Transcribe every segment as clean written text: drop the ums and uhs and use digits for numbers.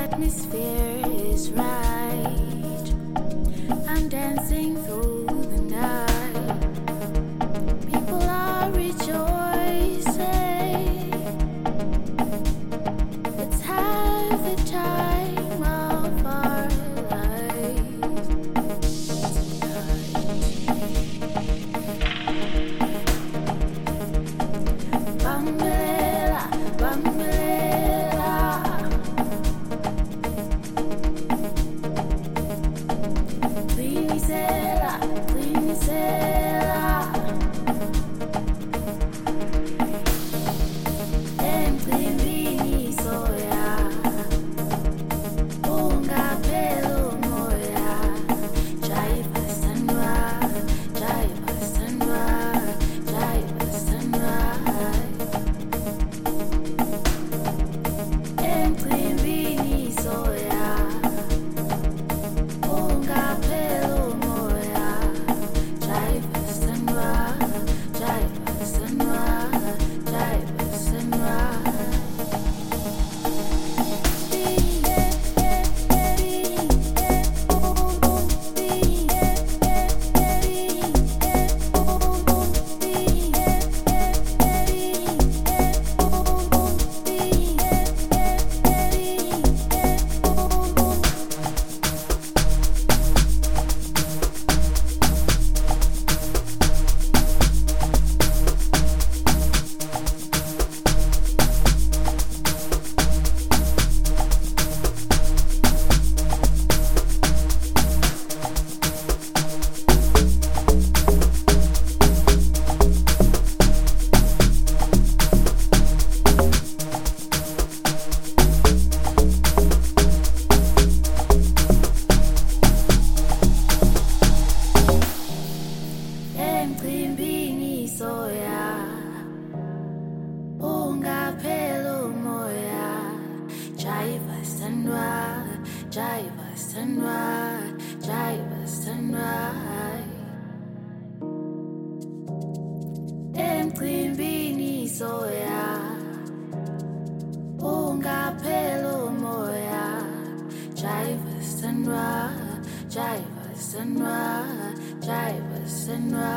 atmosphere is right. I'm dancing through the night. People are rejoicing. It's half the time of our lives tonight. Bambelela, bambelela. Plinisela, plinisela. Emcimbini soya, ungapheli umoya. Jayiva sandwa, jayiva sandwa, jayiva sandwa. Emcimbini soya, ungapheli umoya. Jayiva sandwa, jayiva sandwa, jayiva sandwa. Emcimbini soya, ungapheli umoya. Jayiva sandwa, jayiva sandwa, jayiva sandwa. Emcimbini soya, ungapheli umoya. Jayiva sandwa, jayiva sandwa, jayiva sandwa.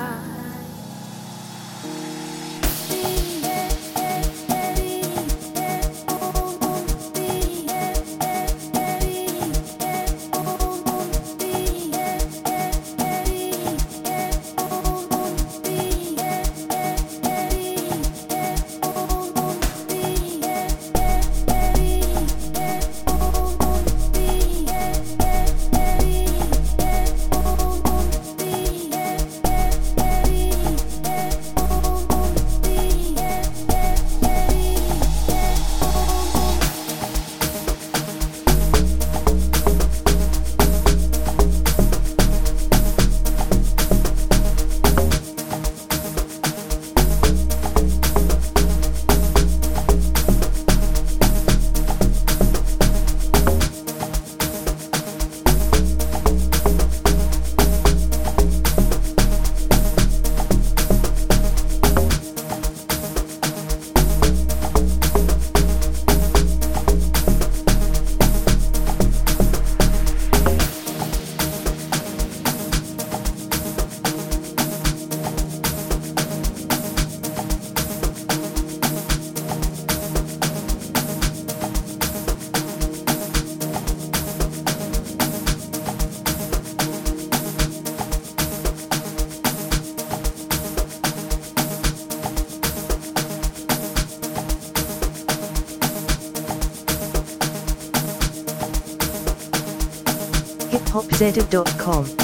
hiphopzedit.com